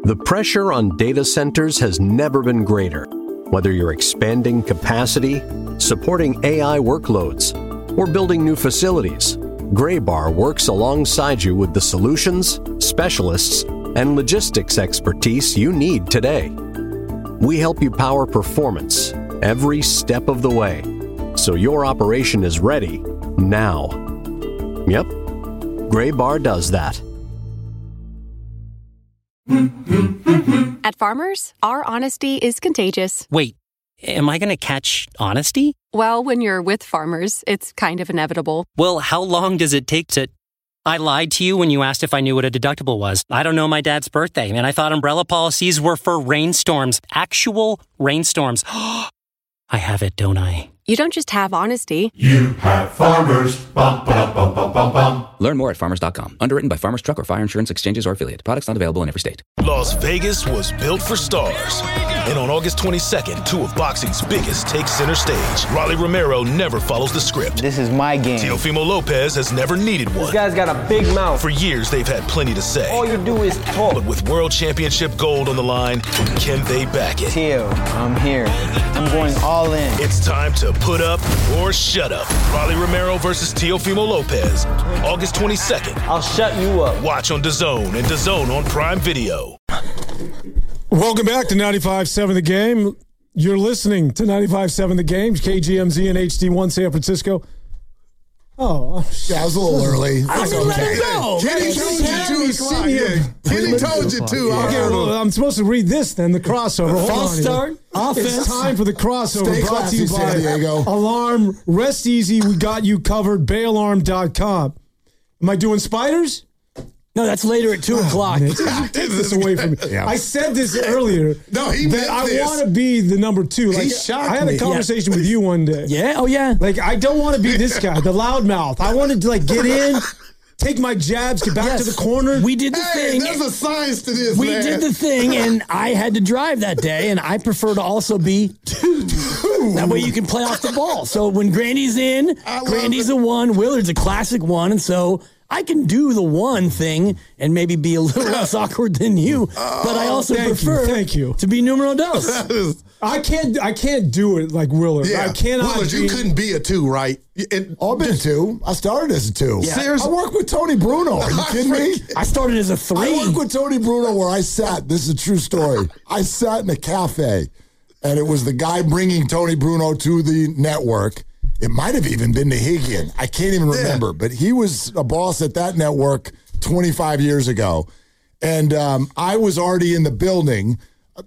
The pressure on data centers has never been greater. Whether you're expanding capacity, supporting AI workloads, or building new facilities, Graybar works alongside you with the solutions, specialists, and logistics expertise you need today. We help you power performance every step of the way, so your operation is ready now. Yep, Graybar does that. At Farmers, our honesty is contagious. Wait, am I going to catch honesty? Well, when you're with Farmers, it's kind of inevitable. Well, how long does it take to... I lied to you when you asked if I knew what a deductible was. I don't know my dad's birthday, and I thought umbrella policies were for rainstorms. Actual rainstorms. I have it, don't I? You don't just have honesty. You have Farmers. Bum, ba, bum, bum, bum, bum. Learn more at farmers.com. Underwritten by Farmers Truck or Fire Insurance Exchanges or Affiliate. Products not available in every state. Las Vegas was built for stars. And on August 22nd, two of boxing's biggest take center stage. Rolly Romero never follows the script. This is my game. Teofimo Lopez has never needed one. This guy's got a big mouth. For years, they've had plenty to say. All you do is talk. But with World Championship gold on the line, can they back it? Teo, I'm here. I'm going all in. It's time to put up or shut up. Rolly Romero versus Teofimo Lopez. August 22nd. I'll shut you up. Watch on DAZN and DAZN on Prime Video. Welcome back to 95.7 The Game. You're listening to 95.7 The Game, KGMZ and HD1 San Francisco. Oh, yeah, it was a little early. I didn't let him go. Kenny told you to. Okay, well, I'm supposed to read this then, the crossover. False start. Offense. It's time for the crossover. Stay brought to you classy, by San Diego. Alarm. Rest easy. We got you covered. BayAlarm.com. Am I doing spiders? No, that's later at 2 o'clock. Take this away from me. Yeah. I said this earlier. No, he that I this. want to be the number 2. Like, shocked I had a me. conversation with you one day. Yeah? Oh, yeah. Like, I don't want to be this guy, the loudmouth. I wanted to, like, get in, take my jabs, get back to the corner. We did the thing. There's a science to this, We man. did the thing, and I had to drive that day, and I prefer to also be 2. That way you can play off the ball. So when Grandy's in, Grandy's a 1, Willard's a classic 1, and so I can do the 1 thing and maybe be a little less awkward than you, but I also prefer to be numero dos. I can't do it like Willard. Yeah. I cannot. Willard, you couldn't be a 2, right? I've been a 2. I started as a 2. Yeah. Seriously? I worked with Tony Bruno. Are you kidding me? I started as a 3. I worked with Tony Bruno where I sat. This is a true story. I sat in a cafe, and it was the guy bringing Tony Bruno to the network. It might have even been Nahigian. I can't even remember, but he was a boss at that network 25 years ago. And I was already in the building.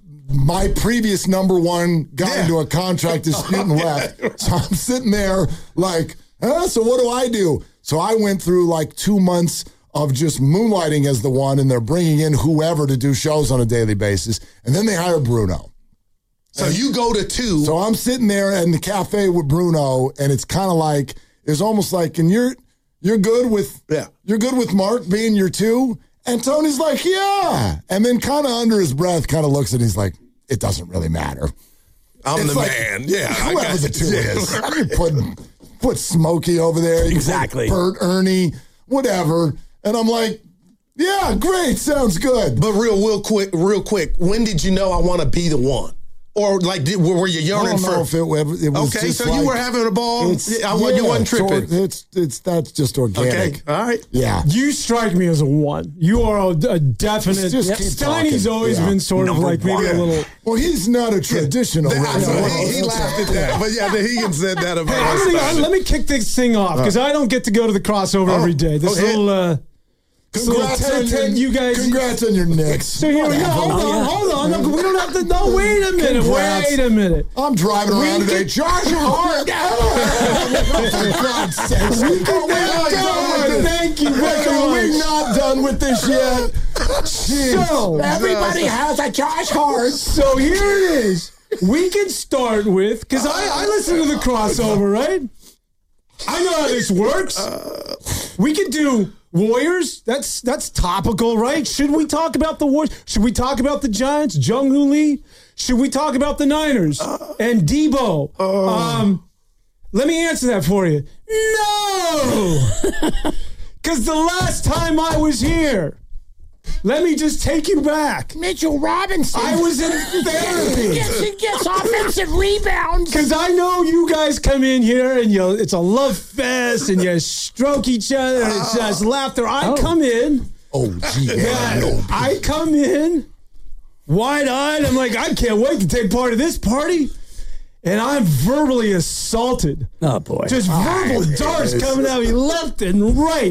My previous number 1 got into a contract dispute and left. So I'm sitting there like, so what do I do? So I went through like 2 months of just moonlighting as the 1, and they're bringing in whoever to do shows on a daily basis. And then they hired Bruno. So you go to 2. So I'm sitting there in the cafe with Bruno, and it's kind of like, it's almost like, and you're good with Mark being your 2, and Tony's like, yeah, and then kind of under his breath, kind of looks at, he's like, it doesn't really matter. I'm it's the like, man. Yeah, whoever the 2 is, you put Smokey over there, exactly. Bert, Ernie, whatever, and I'm like, yeah, great, sounds good. But real quick, when did you know I want to be the 1? Or like, were you yearning for? If it was okay, just so you were having a ball. You wasn't tripping. That's just organic. Okay, all right. Yeah, you strike me as a 1. You are a definite. Steiny's always been sort of like maybe a little. Well, he's not a traditional. He laughed at that, but yeah, Nahigian said that about. Hey, let me kick this thing off because I don't get to go to the crossover every day. This little. Congrats on your Knicks. So here we go. Hold on. No, we don't have to. No, wait a minute. I'm driving around today. Josh Hart. For God's sake. Thank you very much. We're not done with this yet. So everybody has a Josh Hart. So here it is. We can start with, because I listen to the crossover, right? I know how this works. We could do Warriors. That's topical, right? Should we talk about the Warriors? Should we talk about the Giants? Jung-Hoo Lee? Should we talk about the Niners and Debo? Let me answer that for you. No! Because the last time I was here, Let me just take you back. Mitchell Robinson. I was in therapy. He gets offensive rebounds. Because I know you guys come in here and it's a love fest and you stroke each other and it's just laughter. I come in. Oh, gee. I come in wide-eyed. I'm like, I can't wait to take part of this party. And I'm verbally assaulted. Oh, boy. Just verbal darts coming at me left and right.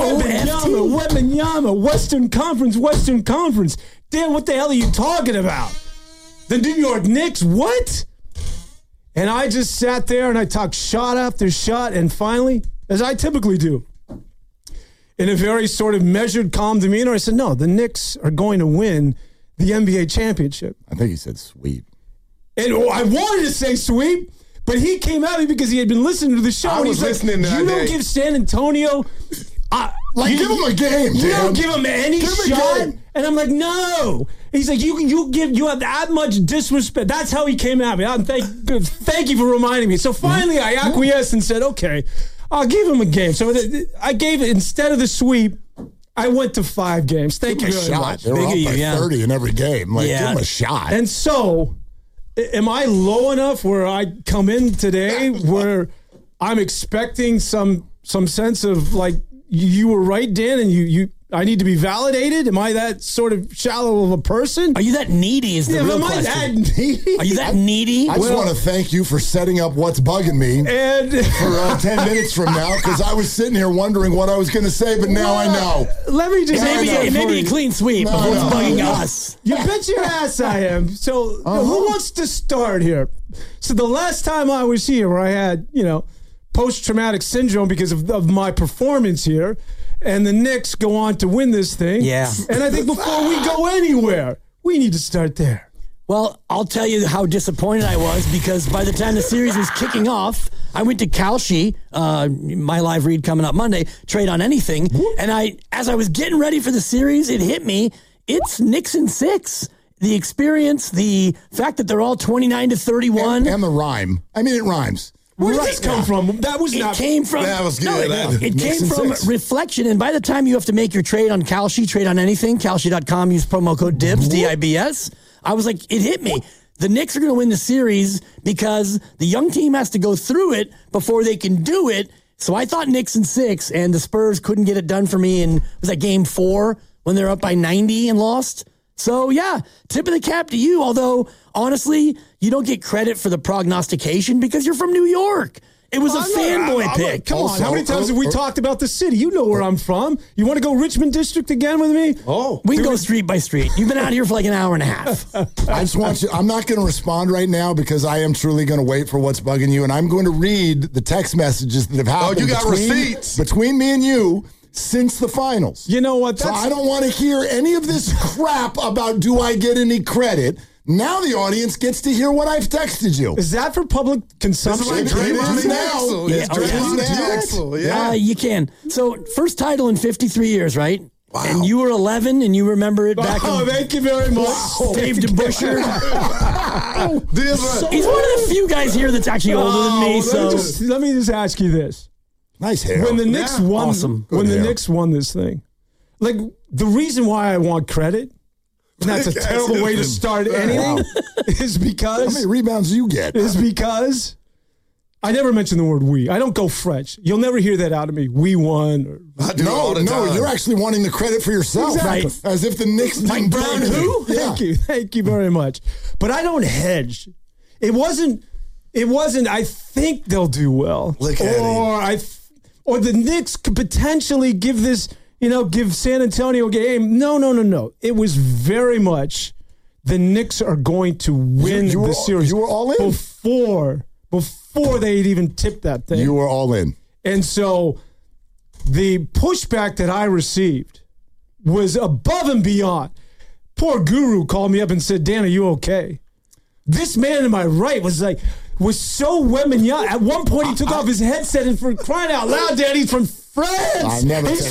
Wembanyama, Western Conference. Dan, what the hell are you talking about? The New York Knicks, what? And I just sat there and I talked shot after shot. And finally, as I typically do, in a very sort of measured, calm demeanor, I said, no, the Knicks are going to win the NBA championship. I think he said sweep. And I wanted to say sweep, but he came at me because he had been listening to the show. I was listening that you day. don't give San Antonio... give him a game, You Dan. don't give him any shot. And I'm like, no. He's like, you have that much disrespect. That's how he came at me. Thank you for reminding me. So finally, I acquiesced and said, okay, I'll give him a game. So I gave it, instead of the sweep, I went to 5 games. Thank you very much. They were up by 30 in every game. Give him a shot. And so... am I low enough where I come in today where I'm expecting some sense of like you were right, Dan, and I need to be validated? Am I that sort of shallow of a person? Are you that needy is the real question. Am I that needy? Are you that needy? I just want to thank you for setting up what's bugging me and for 10 minutes from now, because I was sitting here wondering what I was going to say, but now I know. Let me just maybe a clean sweep of what's bugging us. You bet your ass I am. So who wants to start here? So the last time I was here where I had, post-traumatic syndrome because of my performance here, and the Knicks go on to win this thing. Yeah. And I think before we go anywhere, we need to start there. Well, I'll tell you how disappointed I was, because by the time the series was kicking off, I went to Kalshi, my live read coming up Monday, Trade on Anything, and as I was getting ready for the series, it hit me, it's Knicks in 6. The experience, the fact that they're all 29-31. And the rhyme. I mean, it rhymes. Where did this come from? That was not... That was good. It came from reflection, and by the time you have to make your trade on Kalshi, Trade on Anything, Kalshi.com, use promo code DIBS, D-I-B-S, I was like, it hit me. The Knicks are going to win the series because the young team has to go through it before they can do it. So I thought Knicks in 6, and the Spurs couldn't get it done for me in, was that game 4 when they're up by 90 and lost? So, yeah, tip of the cap to you, although, honestly, you don't get credit for the prognostication because you're from New York. It was a fanboy pick. Come on, how many times have we talked about the city? You know where I'm from. You want to go Richmond District again with me? We can go street by street. You've been out here for like an hour and a half. I just want you, I'm not going to respond right now because I am truly going to wait for what's bugging you, and I'm going to read the text messages that have happened you got receipts. between me and you since the finals. You know what? So I don't want to hear any of this crap about do I get any credit. Now the audience gets to hear what I've texted you. Is that for public consumption? It's like Axel. Yeah. You can. So, first title in 53 years, right? Wow. And you were 11, and you remember it back in... thank you very much. Dave DeBuscher. He's one of the few guys here that's actually older than me. Let me just ask you this. Nice hair. When the Knicks won, the Knicks won this thing, like the reason why I want credit, and that's a terrible way to start anything, is because how many rebounds you get? Is because I never mention the word "we." I don't go French. You'll never hear that out of me. We won. No, you're actually wanting the credit for yourself, exactly. Right? As if the Knicks didn't Brown who? Yeah. Thank you very much. But I don't hedge. It wasn't. I think they'll do well, or the Knicks could potentially give San Antonio a game. No. It was very much the Knicks are going to win the series. You were all in? Before they had even tipped that thing. You were all in. And so the pushback that I received was above and beyond. Poor Guru called me up and said, Dan, are you okay? This man to my right was so Wembanyama. At one point, he took off his headset and for crying out loud, Dan, he's from France. I never take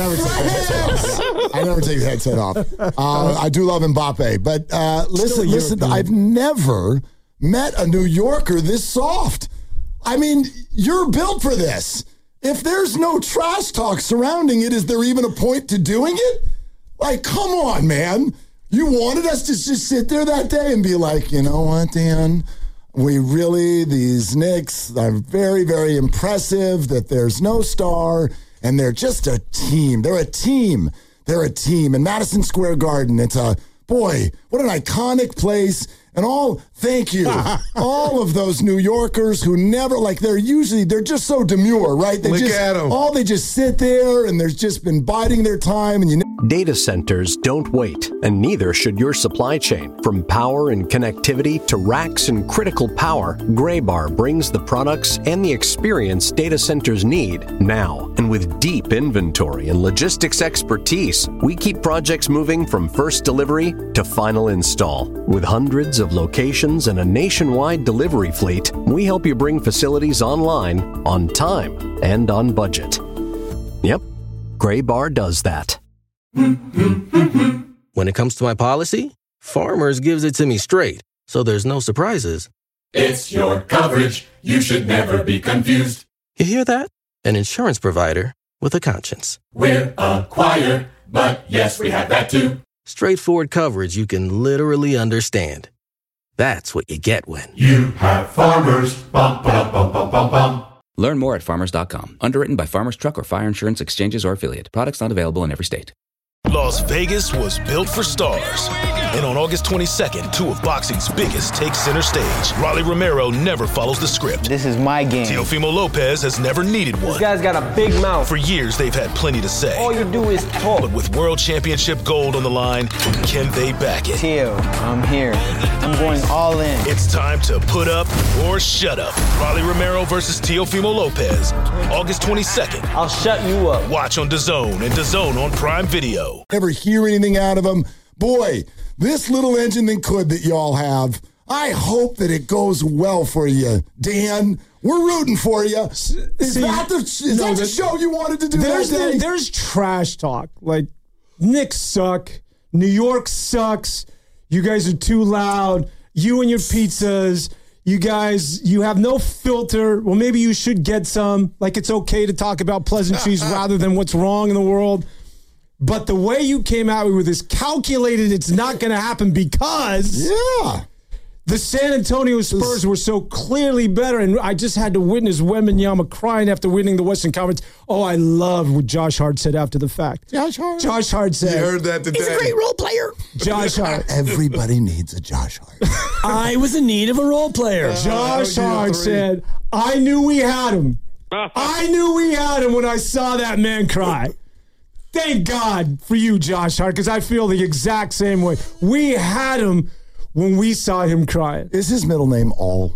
the headset off. I do love Mbappe, but listen. I've never met a New Yorker this soft. I mean, you're built for this. If there's no trash talk surrounding it, is there even a point to doing it? Like, come on, man. You wanted us to just sit there that day and be like, you know what, Dan? These Knicks are very, very impressive that there's no star, and they're just a team. They're a team. They're a team. In Madison Square Garden, boy, what an iconic place. And thank you. All of those New Yorkers who never, they're just so demure, right? They just sit there and they've just been biding their time. And Data centers don't wait, and neither should your supply chain. From power and connectivity to racks and critical power, Graybar brings the products and the experience data centers need now. And with deep inventory and logistics expertise, we keep projects moving from first delivery to final install. With hundreds of locations and a nationwide delivery fleet, we help you bring facilities online, on time, and on budget. Yep, Graybar does that. When it comes to my policy, Farmers gives it to me straight, so there's no surprises. It's your coverage. You should never be confused. You hear that? An insurance provider with a conscience. We're a choir, but yes, we have that too. Straightforward coverage you can literally understand. That's what you get when you have Farmers. Bum, ba, bum, bum, bum, bum. Learn more at farmers.com. Underwritten by Farmers Truck or Fire Insurance Exchanges or Affiliate. Products not available in every state. Las Vegas was built for stars. And on August 22nd, two of boxing's biggest take center stage. Rolly Romero never follows the script. This is my game. Teofimo Lopez has never needed one. This guy's got a big mouth. For years, they've had plenty to say. All you do is talk. But with World Championship gold on the line, can they back it? Teo, I'm here. I'm going all in. It's time to put up or shut up. Rolly Romero versus Teofimo Lopez. August 22nd. I'll shut you up. Watch on DAZN and DAZN on Prime Video. Never hear anything out of them. Boy, this little engine that y'all have, I hope that it goes well for you, Dan. We're rooting for you. Is that the show you wanted to do that day? There's trash talk. Like, Knicks suck. New York sucks. You guys are too loud. You and your pizzas. You guys, you have no filter. Well, maybe you should get some. Like, it's okay to talk about pleasantries rather than what's wrong in the world. But the way you came out with this calculated, it's not going to happen because the San Antonio Spurs were so clearly better. And I just had to witness Wembanyama crying after winning the Western Conference. Oh, I love what Josh Hart said after the fact. Josh Hart said. You heard that today. He's a great role player. Josh Hart. Everybody needs a Josh Hart. I was in need of a role player. Josh Hart said, I knew we had him. I knew we had him when I saw that man cry. Thank God for you, Josh Hart, because I feel the exact same way. We had him when we saw him crying. Is his middle name All?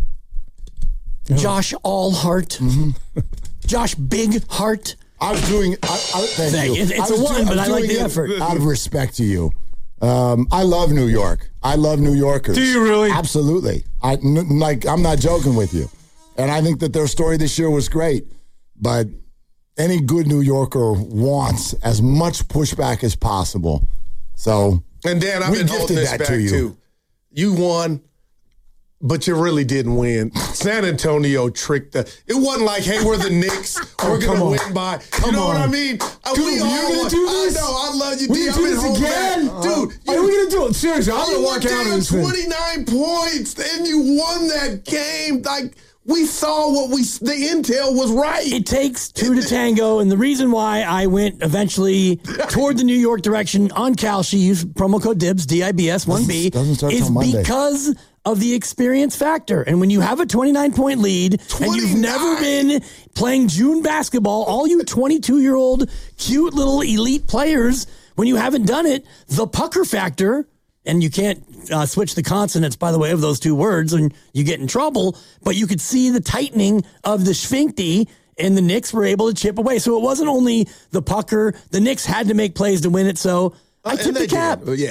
Josh Allhart. Mm-hmm. Josh Big Heart. I was doing... Thank you. It's a one, but I like the effort. Out of respect to you. I love New York. I love New Yorkers. Do you really? Absolutely. I'm not joking with you. And I think that their story this year was great. But... any good New Yorker wants as much pushback as possible. So, and Dan, I've been holding this back too. You won, but you really didn't win. San Antonio tricked it wasn't like, hey, we're the Knicks. We're going to win by. You know what I mean? Dude, you're going to do this? I know. I love you, D. I've been holding again? Back. Dude, are we going to do it? Seriously, I'm going to walk out of this thing. 29 points, and you won that game. Like, we saw the intel was right. It takes two to tango, and the reason why I went eventually toward the New York direction on Kalshi, use promo code DIBS, DIBS1B, is because of the experience factor. And when you have a 29-point lead, and you've never been playing June basketball, all you 22-year-old cute little elite players, when you haven't done it, the pucker factor... and you can't switch the consonants, by the way, of those two words, and you get in trouble. But you could see the tightening of the sphincter, and the Knicks were able to chip away. So it wasn't only the pucker. The Knicks had to make plays to win it. So I took the cap. Yeah.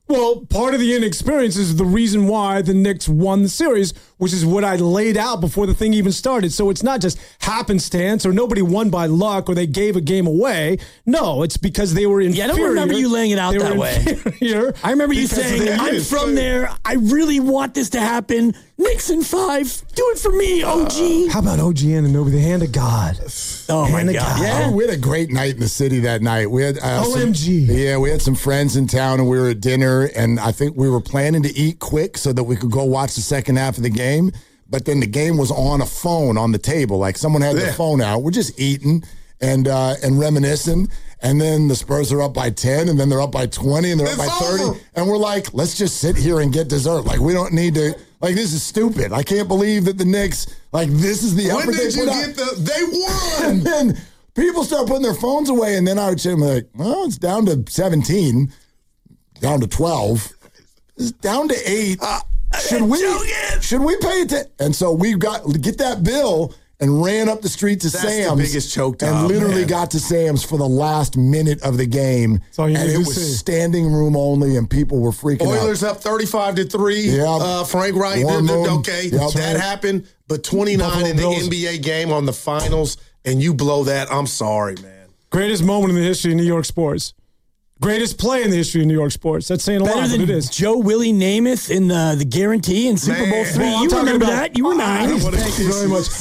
Well, part of the inexperience is the reason why the Knicks won the series, which is what I laid out before the thing even started. So it's not just happenstance or nobody won by luck or they gave a game away. No, it's because they were inferior. Yeah, I don't remember you laying it out that way. I remember you saying, I'm from there. I really want this to happen. Knicks in 5. Do it for me, OG. How about OG Anunoby, the hand of God? Oh, my God. Yeah. We had a great night in the city that night. We had OMG. We had some friends in town, and we were at dinner, and I think we were planning to eat quick so that we could go watch the second half of the game. But then the game was on a phone on the table. Like someone had their phone out. We're just eating and reminiscing. And then the Spurs are up by 10, and then they're up by 20, and they're up by 30. And we're like, let's just sit here and get dessert. Like, we don't need to. Like, this is stupid. I can't believe that the Knicks, like, this is the effort they put out. They won. And then people start putting their phones away, and then I would say, like, well, it's down to 17, down to 12, it's down to 8. Should we pay attention? And so we got to get that bill and ran up the street to Sam's. The biggest choke job, and literally got to Sam's for the last minute of the game. And it was standing room only, and people were freaking out. Oilers up 35-3. Yeah. Frank Wright. That happened. But 29 Buffalo in the Bills. NBA game on the finals, and you blow that. I'm sorry, man. Greatest moment in the history of New York sports. Greatest play in the history of New York sports. That's saying a lot, but it is. Joe Willie Namath in the guarantee in Super Bowl 3. Well, you remember that? You were 9. Thank you very much.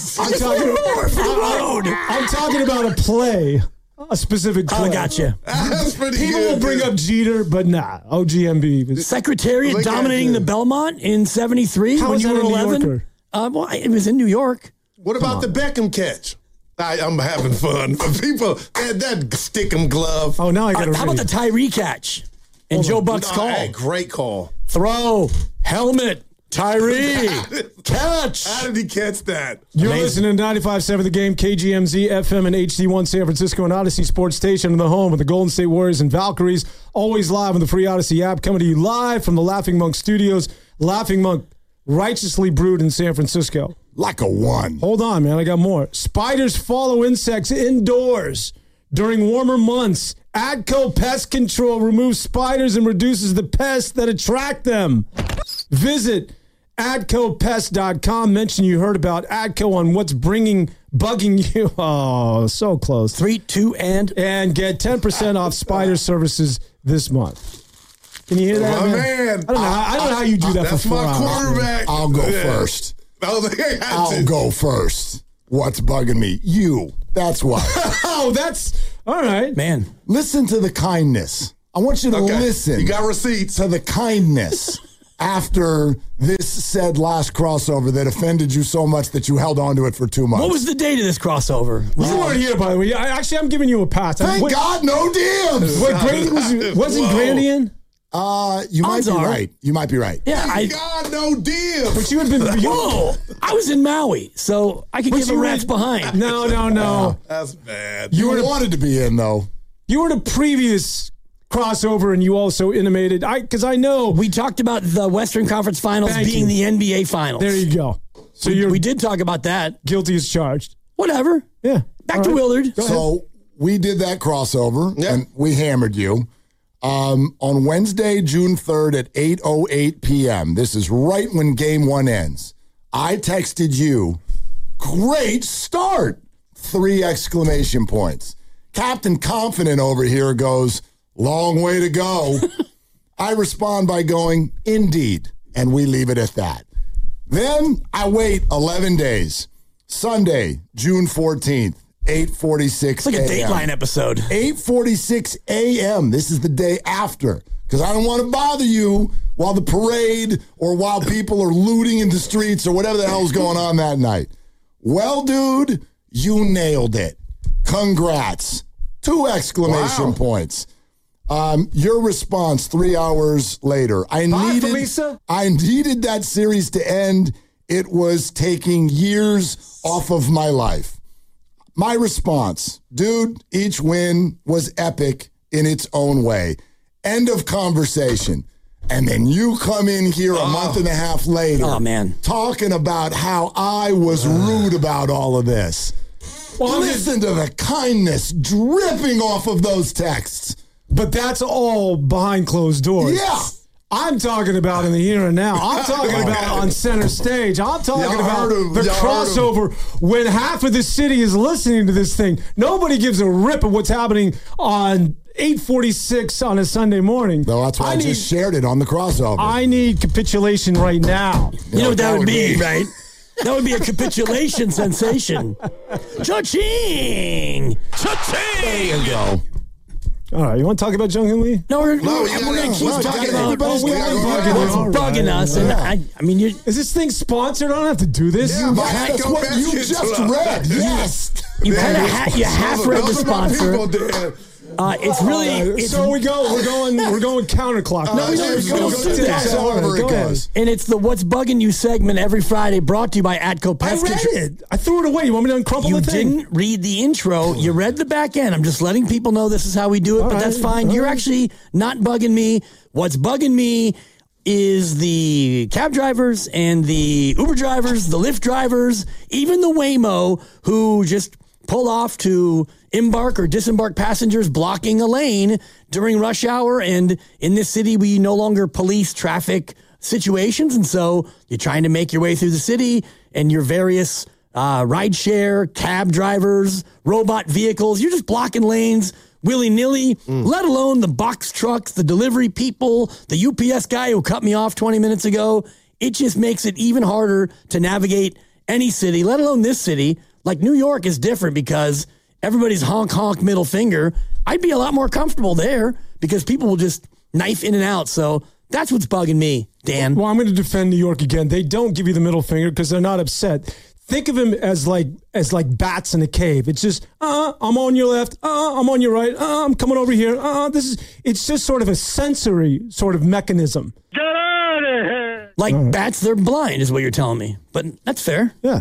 I'm talking about a play, a specific play. Oh, gotcha. People will bring up Jeter, but nah. OGMB. Secretariat dominating the Belmont in 73 when you were 11. Well, it was in New York. What about the Beckham catch? I'm having fun. But people, that stick-em glove. Oh, now I got to How about the Tyree catch and Joe Buck's call? Hey, great call. Throw, helmet, Tyree, catch. How did he catch that? You're listening to 95.7 The Game, KGMZ, FM, and HD1 San Francisco, and Odyssey Sports Station, in the home of the Golden State Warriors and Valkyries. Always live on the free Odyssey app, coming to you live from the Laughing Monk Studios. Laughing Monk, righteously brewed in San Francisco. Like a 1. Hold on, man. I got more. Spiders follow insects indoors during warmer months. ADCO Pest Control removes spiders and reduces the pests that attract them. Visit ADCOPest.com. Mention you heard about ADCO on what's bugging you. Oh, so close. 3, 2, and get 10% off spider services this month. Can you hear that, man? I don't know how you do that for 4 hours. That's my quarterback. I'll go first. I'll go first. What's bugging me? You. That's why. Oh, that's all right. Man. Listen to the kindness. I want you to listen. You got receipts. To the kindness after this said last crossover that offended you so much that you held on to it for 2 months. What was the date of this crossover? You weren't here, by the way. I'm giving you a pass. Thank God, no DMs. What Grandy wasn't Grandy in? You might be right. You might be right. Yeah, God, no deal. But you had been. Whoa! I was in Maui, so I could give a rat's behind. No. That's bad. You wanted to be in, though. You were in a previous crossover, and you also intimated. Because I know we talked about the Western Conference Finals being the NBA Finals. There you go. So we did talk about that. Guilty as charged. Whatever. Yeah. Back to Willard. So we did that crossover, and we hammered you. On Wednesday, June 3rd at 8:08 p.m., this is right when Game 1 ends, I texted you, great start, 3 exclamation points. Captain Confident over here goes, long way to go. I respond by going, indeed, and we leave it at that. Then I wait 11 days. Sunday, June 14th. 8:46 It's like a Dateline episode. 8:46 a.m. This is the day after. Because I don't want to bother you while the parade or while people are looting in the streets or whatever the hell is going on that night. Well, dude, you nailed it. Congrats. 2 exclamation points. Your response 3 hours later. I needed that series to end. It was taking years off of my life. My response, dude, each win was epic in its own way. End of conversation. And then you come in here a month and a half later. Oh, man. Talking about how I was rude about all of this. Well, listen to the kindness dripping off of those texts. But that's all behind closed doors. Yeah. I'm talking about in the here and now. I'm talking about on center stage. I'm talking about the crossover when half of the city is listening to this thing. Nobody gives a rip of what's happening on 8:46 on a Sunday morning. No, that's why I just shared it on the crossover. I need capitulation right now. You know what that would be, right? That would be a capitulation sensation. Cha-ching! Cha-ching! There you go. All right, you want to talk about Jung-Hyun Lee? No, we're going to keep talking about what's bugging us. And I mean, is this thing sponsored? I don't have to do this. Yeah, that's what you just read. Yes. You kind of half read the sponsor. It's really so we're going counterclock. No, we don't do that. And it's the What's Bugging You segment every Friday, brought to you by Atco Pest Control. I read it. I threw it away. You want me to uncrumple the thing? You didn't read the intro. You read the back end. I'm just letting people know this is how we do it, but that's fine. You're actually not bugging me. What's bugging me is the cab drivers and the Uber drivers, the Lyft drivers, even the Waymo who just pull off to embark or disembark passengers blocking a lane during rush hour. And in this city, we no longer police traffic situations. And so you're trying to make your way through the city and your various rideshare, cab drivers, robot vehicles, you're just blocking lanes willy-nilly, let alone the box trucks, the delivery people, the UPS guy who cut me off 20 minutes ago. It just makes it even harder to navigate any city, let alone this city. Like New York is different because everybody's honk middle finger. I'd be a lot more comfortable there because people will just knife in and out. So that's what's bugging me, Dan. Well, I'm going to defend New York again. They don't give you the middle finger because they're not upset. Think of them as like bats in a cave. It's just, I'm on your left, I'm on your right, I'm coming over here. It's just sort of a sensory sort of mechanism. Get out of here. Like bats, they're blind is what you're telling me. But that's fair. Yeah.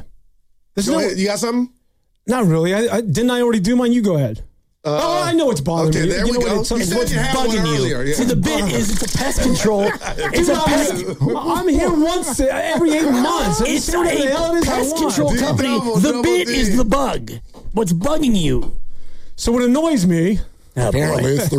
You got something? Not really. Didn't I already do mine? You go ahead. I know it's bothering me. There we go. What's bugging you? Yeah. See, the bit is it's a pest control. It's a pest. I'm here once every 8 months. It's a pest control company. The bit is the bug. What's bugging you? So what annoys me, apparently it's the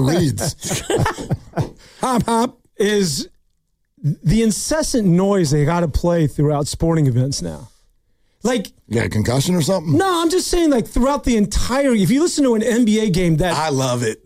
reeds. Hop hop is the incessant noise they got to play throughout sporting events now. Like, you got a concussion or something? No, I'm just saying, like, throughout the entire, if you listen to an NBA game, I love it.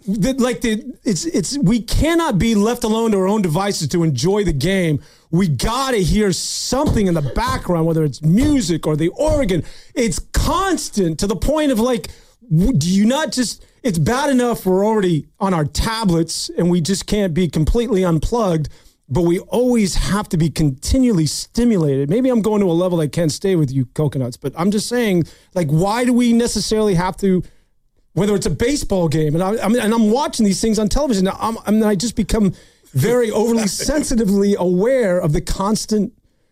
We cannot be left alone to our own devices to enjoy the game. We gotta hear something in the background, whether it's music or the organ. It's constant to the point of like, do you not just? It's bad enough we're already on our tablets and we just can't be completely unplugged. But we always have to be continually stimulated. Maybe I'm going to a level I can't stay with you coconuts, but I'm just saying, like, why do we necessarily have to, whether it's a baseball game, and I'm watching these things on television, now I just become very overly sensitively aware of the constant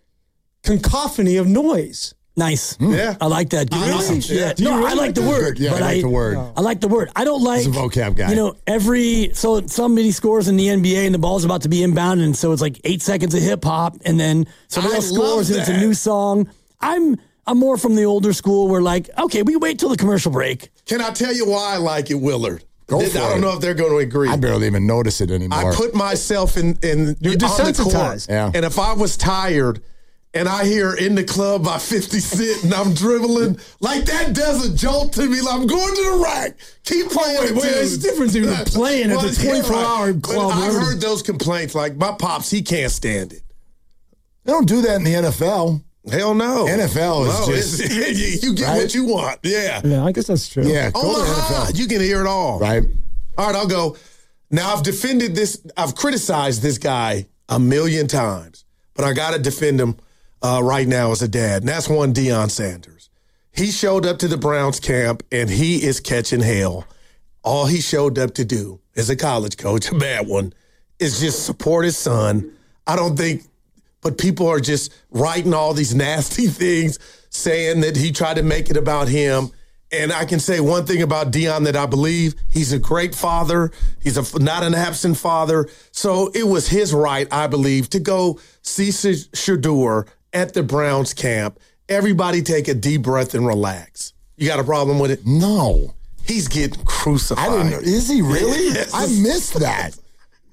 cacophony of noise. Nice. Yeah. I like that. Really? Yeah. No, I like the word. Yeah, I like the word. I like the word. I don't like. He's a vocab guy. You know, so somebody scores in the NBA and the ball's about to be inbound, and so it's like 8 seconds of hip hop, and then somebody else scores and it's a new song. I'm more from the older school where like, okay, we wait till the commercial break. Can I tell you why I like it, Willard? Go for it. I don't know if they're going to agree. I barely even notice it anymore. I put myself in You're desensitized. Yeah. And if I was tired and I hear In the Club by 50 Cent and I'm dribbling, like that does a jolt to me. Like I'm going to the rack. Keep playing. Wait, it's different, dude. Playing at the 24-hour club. I've heard those complaints. Like my pops, he can't stand it. They don't do that in the NFL. Hell no. NFL is just... you get what you want. Yeah. Yeah, I guess that's true. Yeah, go to NFL. You can hear it all. Right. All right, I'll go. Now, I've defended this. I've criticized this guy a million times, but I got to defend him right now as a dad. And that's one Deion Sanders. He showed up to the Browns camp, and he is catching hell. All he showed up to do as a college coach, a bad one, is just support his son. I don't think... But people are just writing all these nasty things, saying that he tried to make it about him. And I can say one thing about Deion that I believe. He's a great father. He's not an absent father. So it was his right, I believe, to go see Shedeur at the Browns camp. Everybody take a deep breath and relax. You got a problem with it? No. He's getting crucified. I didn't know. Is he really? Yes. I missed that.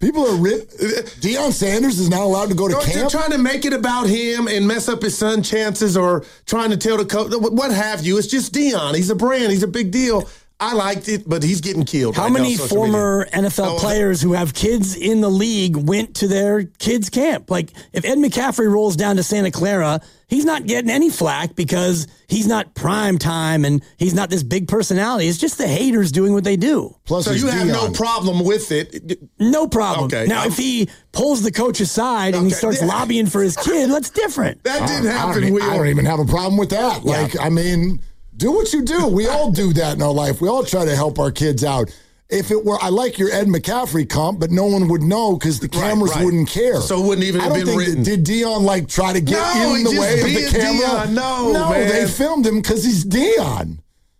People are Deion Sanders is not allowed to go to camp. They're trying to make it about him and mess up his son's chances, or trying to tell the coach what have you. It's just Deion. He's a brand. He's a big deal. I liked it, but he's getting killed. How many former NFL players who have kids in the league went to their kids' camp? Like, if Ed McCaffrey rolls down to Santa Clara, he's not getting any flack because he's not prime time and he's not this big personality. It's just the haters doing what they do. Plus, so you have no problem with it? No problem. Okay. Now, if he pulls the coach aside and he starts lobbying for his kid, that's different. That didn't happen. I don't even have a problem with that. Yeah. Like, I mean, do what you do. We all do that in our life. We all try to help our kids out. If it were, I like your Ed McCaffrey comp, but no one would know because the cameras wouldn't care. So it wouldn't even have been written. Did Deion like try to get in the way of the camera? Deion. No, man. They filmed him because he's Deion.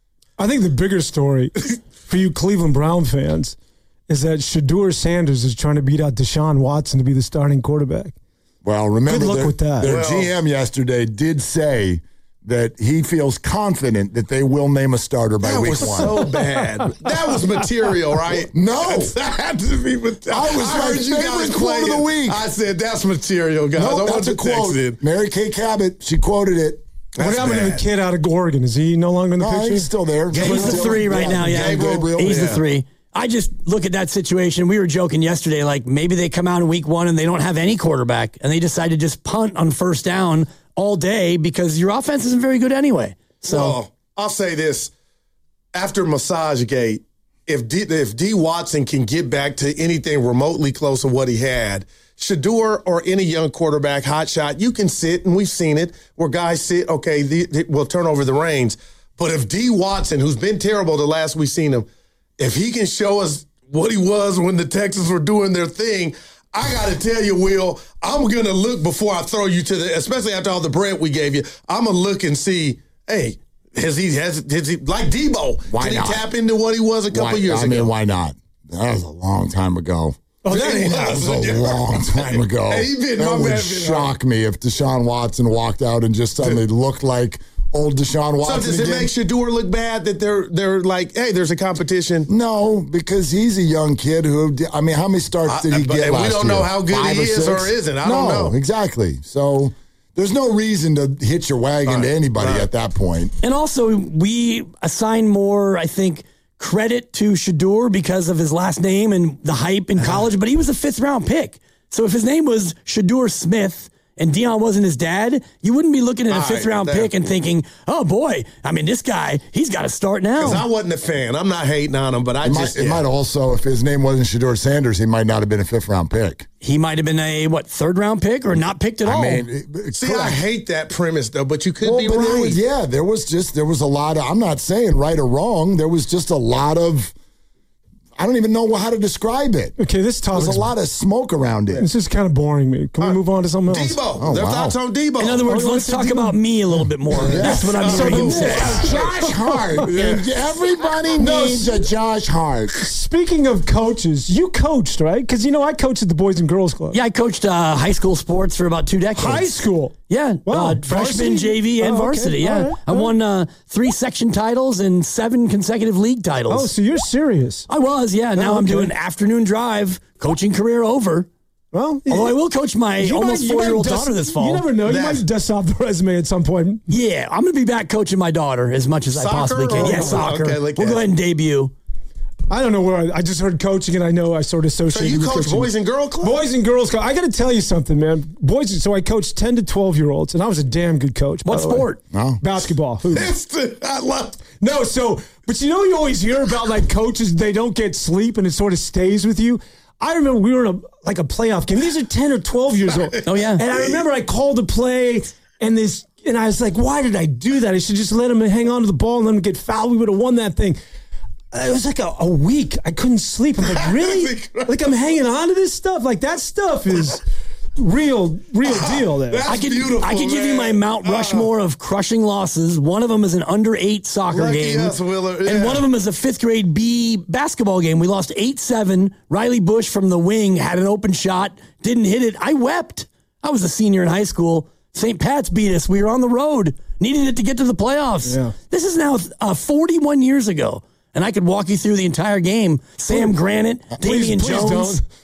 I think the bigger story for you Cleveland Brown fans is that Shedeur Sanders is trying to beat out Deshaun Watson to be the starting quarterback. Well, remember Good luck with that. Their GM yesterday did say that he feels confident that they will name a starter by week 1. That was so bad. That was material, right? No. That had to be material. I heard you guys quote of the week. I said, that's material, guys. No, that's a quote. Mary Kay Cabot, she quoted it. What happened to the kid out of Oregon? Is he no longer in the picture? He's still there. He's the 3 right now, yeah. Gabriel. He's the 3. I just look at that situation. We were joking yesterday, like maybe they come out in week 1 and they don't have any quarterback and they decide to just punt on first down all day because your offense isn't very good anyway. So well, I'll say this. After Massagegate, if D Watson can get back to anything remotely close to what he had, Shedeur or any young quarterback, hot shot, you can sit, and we've seen it, where guys sit, okay, we'll turn over the reins. But if D Watson, who's been terrible the last we've seen him, if he can show us what he was when the Texans were doing their thing, I got to tell you, Will, I'm going to look before I throw you to especially after all the bread we gave you, I'm going to look and see, hey, has he like Debo, why not? He tap into what he was a couple years ago? I mean, why not? That was a long time ago. Oh, that was a long time ago. Hey, that would shock me if Deshaun Watson walked out and just suddenly looked like old Deshaun Watson. So does it make Shedeur look bad that they're like, hey, there's a competition? No, because he's a young kid who, I mean, how many starts did he get last year? We don't know how good 5 he is 6? or isn't. I don't know. Exactly. So there's no reason to hitch your wagon to anybody at that point. And also, we assign more, I think, credit to Shedeur because of his last name and the hype in college, but he was a 5th-round pick. So if his name was Shedeur Smith and Deion wasn't his dad, you wouldn't be looking at a 5th-round pick and thinking, oh, boy, I mean, this guy, he's got to start now. Because I wasn't a fan. I'm not hating on him, but It might also, if his name wasn't Shedeur Sanders, he might not have been a 5th-round pick. He might have been a, 3rd-round pick or not picked at all. I mean, see, I hate that premise, though, but you could be right. There was a lot of, I'm not saying right or wrong, there was just a lot of, I don't even know how to describe it. Okay, this topic. There's a lot of smoke around it. This is kind of boring me. Can we move on to something else? Debo. Their thoughts on Debo. In other words, let's talk about me a little bit more. That's what I'm hearing him say. Josh Hart. Everybody needs a Josh Hart. Speaking of coaches, you coached, right? Because, I coached at the Boys and Girls Club. Yeah, I coached high school sports for about 2 decades. High school? Yeah. Wow. Freshman, JV, and varsity. Yeah. Right. I won 3 section titles and 7 consecutive league titles. Oh, so you're serious? I was, yeah. Now I'm doing afternoon drive, coaching career over. Well, although I will coach my almost 4-year-old daughter this fall. You never know. You might dust off the resume at some point. Yeah, I'm going to be back coaching my daughter as much as I possibly can. Yeah, soccer. Okay, we'll go ahead and debut. I don't know where I just heard coaching, and I know I sort of associated with coaching. So you coach Boys and Girls Club? Boys and Girls Club. I got to tell you something, man. So I coached 10 to 12-year-olds, and I was a damn good coach. What sport? No. Basketball. I love. No, but you always hear about like coaches, they don't get sleep, and it sort of stays with you. I remember we were in a playoff game. These are 10 or 12 years old. Oh, yeah. And I remember I called a play, and I was like, why did I do that? I should just let him hang on to the ball and let him get fouled. We would have won that thing. It was like a week. I couldn't sleep. I'm like, really? Like, I'm hanging on to this stuff? Like, that stuff is real deal there. That's beautiful, I could give you my Mount Rushmore of crushing losses. One of them is an under-8 soccer game. Yes, Willard. Yeah. And one of them is a 5th grade B basketball game. We lost 8-7. Riley Bush from the wing had an open shot, didn't hit it. I wept. I was a senior in high school. St. Pat's beat us. We were on the road. Needed it to get to the playoffs. Yeah. This is now 41 years ago. And I could walk you through the entire game. Sam Granite, Damian Jones. Don't.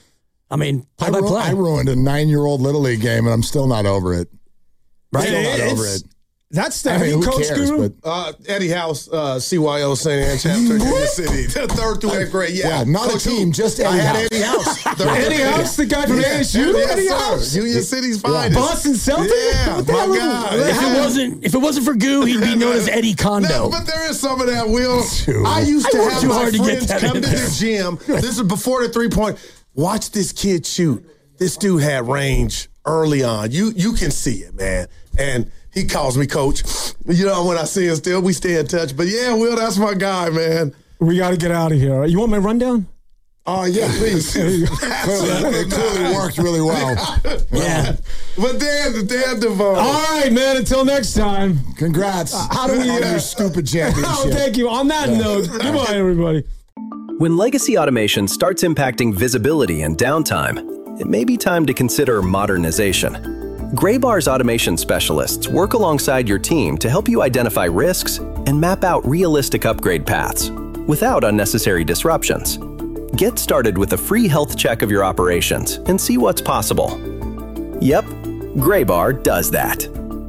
I mean, play by play. I ruined a 9-year-old Little League game, and I'm still not over it. Right? Still not over it. That's the who coach cares, guru. Eddie House, CYO St. Anne chapter, Union City, 3rd through 8th grade. Yeah, not Coach a team, just Eddie House. I had Eddie House. Eddie House, the guy from ASU. Eddie House, Union City's finest. Boston Celtics. Yeah, my God. If it wasn't for Goo, he'd be known as Eddie Kondo. No, but there is some of that, Will. I used to have my friends come to the gym. This is before the 3-point. Watch this kid shoot. This dude had range early on. You can see it, man. And he calls me coach. You know, when I see him still, we stay in touch. But yeah, Will, that's my guy, man. We got to get out of here. You want my rundown? Oh, yeah, please. It clearly worked really well. Yeah. But Dan DeVoe. All right, man. Until next time. Congrats. How do we your stupid championship? Oh, thank you. On that note, goodbye, everybody. When legacy automation starts impacting visibility and downtime, it may be time to consider modernization. Graybar's automation specialists work alongside your team to help you identify risks and map out realistic upgrade paths without unnecessary disruptions. Get started with a free health check of your operations and see what's possible. Yep, Graybar does that.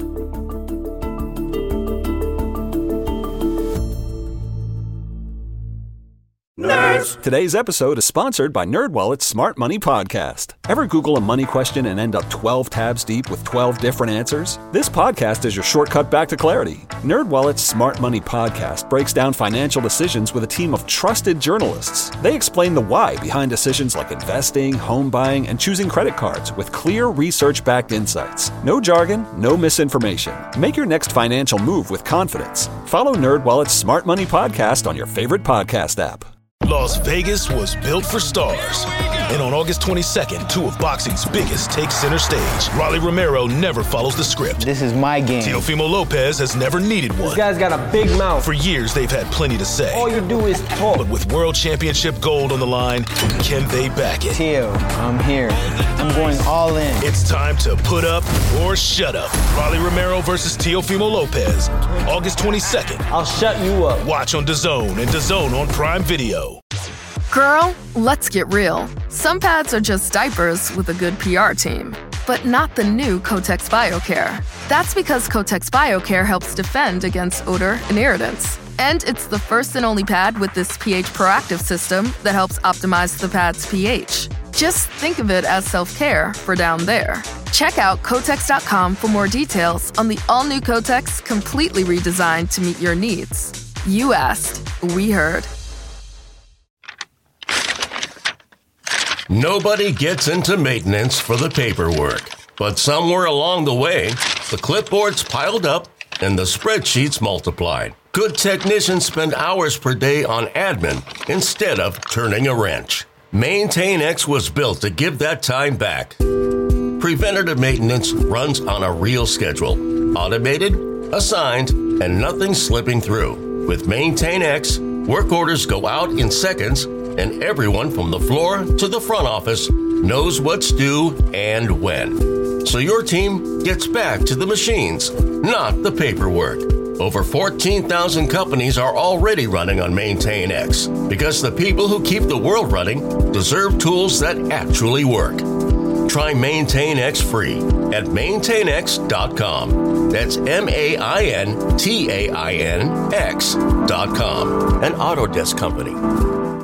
Nerds! Today's episode is sponsored by NerdWallet's Smart Money Podcast. Ever Google a money question and end up 12 tabs deep with 12 different answers? This podcast is your shortcut back to clarity. NerdWallet's Smart Money Podcast breaks down financial decisions with a team of trusted journalists. They explain the why behind decisions like investing, home buying, and choosing credit cards with clear research-backed insights. No jargon, no misinformation. Make your next financial move with confidence. Follow NerdWallet's Smart Money Podcast on your favorite podcast app. Las Vegas was built for stars. And on August 22nd, 2 of boxing's biggest take center stage. Rolly Romero never follows the script. This is my game. Teofimo Lopez has never needed one. This guy's got a big mouth. For years, they've had plenty to say. All you do is talk. But with World Championship gold on the line, can they back it? Teo, I'm here. I'm going all in. It's time to put up or shut up. Rolly Romero versus Teofimo Lopez. August 22nd. I'll shut you up. Watch on DAZN and DAZN on Prime Video. Girl, let's get real. Some pads are just diapers with a good PR team, but not the new Kotex BioCare. That's because Kotex BioCare helps defend against odor and irritants. And it's the first and only pad with this pH proactive system that helps optimize the pad's pH. Just think of it as self-care for down there. Check out Kotex.com for more details on the all-new Kotex, completely redesigned to meet your needs. You asked, we heard. Nobody gets into maintenance for the paperwork, but somewhere along the way, the clipboards piled up and the spreadsheets multiplied. Good technicians spend hours per day on admin instead of turning a wrench. MaintainX was built to give that time back. Preventative maintenance runs on a real schedule, automated, assigned, and nothing slipping through. With MaintainX, work orders go out in seconds, and everyone from the floor to the front office knows what's due and when. So your team gets back to the machines, not the paperwork. Over 14,000 companies are already running on MaintainX because the people who keep the world running deserve tools that actually work. Try MaintainX free at maintainx.com. That's MaintainX.com, an Autodesk company.